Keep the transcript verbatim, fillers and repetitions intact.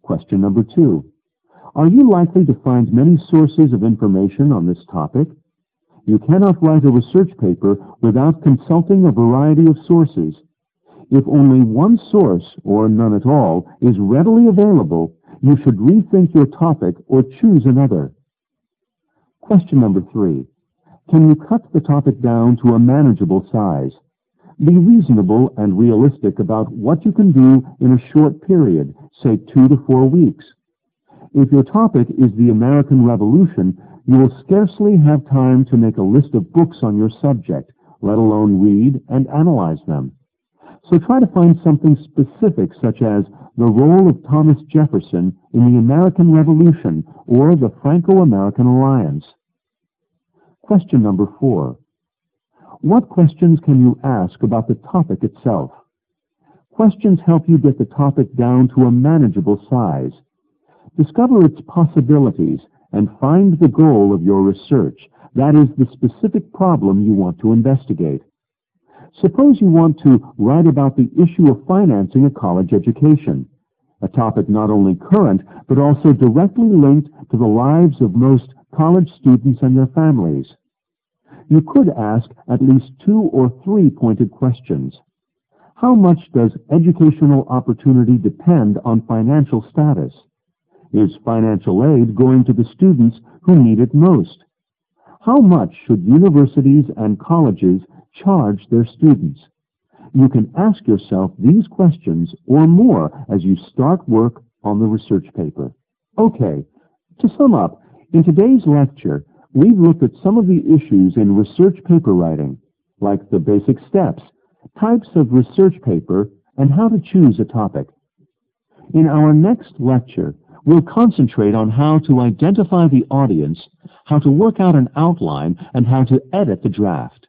Question number two. Are you likely to find many sources of information on this topic? You cannot write a research paper without consulting a variety of sources. If only one source, or none at all, is readily available, you should rethink your topic or choose another. Question number three. Can you cut the topic down to a manageable size? Be reasonable and realistic about what you can do in a short period, say two to four weeks. If your topic is the American Revolution, you will scarcely have time to make a list of books on your subject, let alone read and analyze them. So try to find something specific, such as the role of Thomas Jefferson in the American Revolution or the Franco-American Alliance. Question number four. What questions can you ask about the topic itself? Questions help you get the topic down to a manageable size. Discover its possibilities and find the goal of your research, that is, the specific problem you want to investigate. Suppose you want to write about the issue of financing a college education, a topic not only current, but also directly linked to the lives of most college students and their families. You could ask at least two or three pointed questions. How much does educational opportunity depend on financial status? Is financial aid going to the students who need it most? How much should universities and colleges charge their students? You can ask yourself these questions or more as you start work on the research paper. Okay, to sum up, in today's lecture, we've looked at some of the issues in research paper writing, like the basic steps, types of research paper, and how to choose a topic. In our next lecture, we'll concentrate on how to identify the audience, how to work out an outline, and how to edit the draft.